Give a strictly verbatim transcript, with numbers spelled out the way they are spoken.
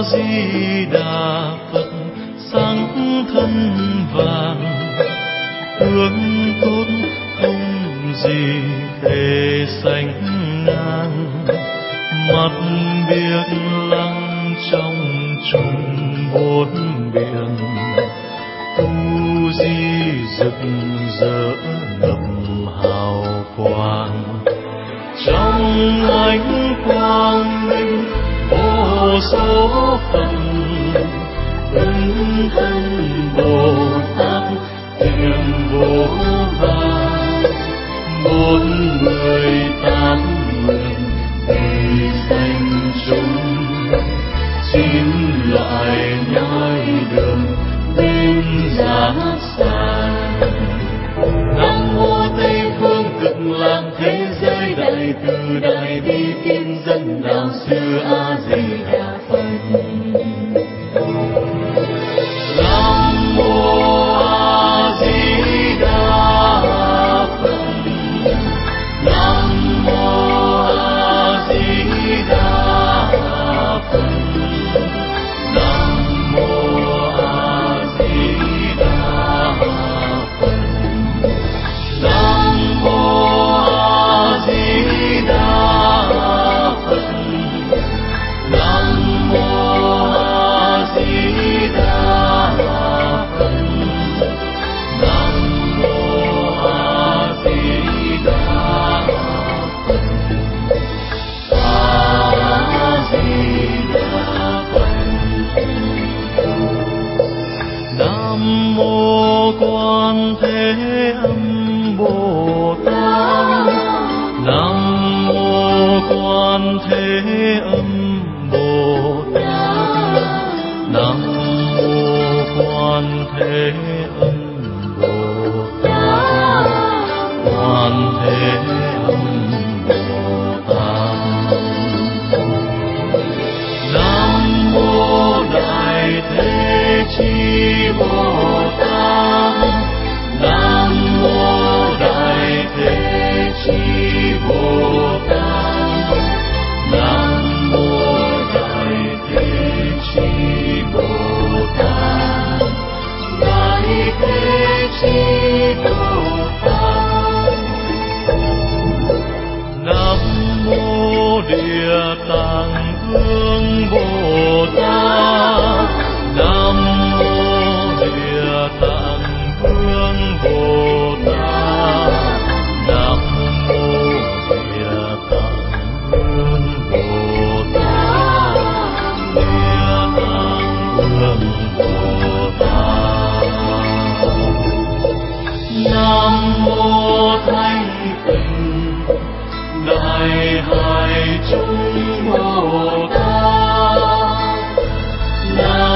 Di Đà Phật sáng thân vàng, hướng tốt không gì thể sánh ngang, mắt biết lắng trong chung bốn biển, tu di rực rỡ ngập hào quang, trong ánh quang minh vô số phần ân thân Bồ Tát hiền vô vàn, bốn mươi tám nguyện vì danh chúng, chín loại nhai đường bên giá xa. Nam mô Tây phương cực lạc thế giới đại từ đại bi kiên dân đạo sư A Di Đà Phật. Nam mô A Di Đà Phật. Nam mô A Di Đà Phật. Nam mô A Di Đà Phật. Nam mô A Di Đà Phật. Nam mô A Di Đà Phật. Nam mô A Di Đà Phật. A Di Đà Phật. Nam mô Quan Thế Âm Bồ Tát. Nam mô Quan Thế Âm Bồ Tát. Nam mô Quan Thế Âm Bồ Tát. Quan Thế Âm Bồ Tát. Nam mô Đại Thế Chí Bồ Tát. Nam mô Đại Thế Chí Bồ Tát. Nam mô Đại Thế Chí Bồ Tát. Đại Thế Chí Bồ Tát. Nam mô Địa Tạng Vương Bồ Tát. Nam mô Địa Tạng Vương Bồ Tát. Nam mô Địa Tạng Vương Bồ Tát. Địa Tạng Vương Bồ Tát. Nam mô Thanh Tịnh Đại Hải Chúng Bồ Tát. Nam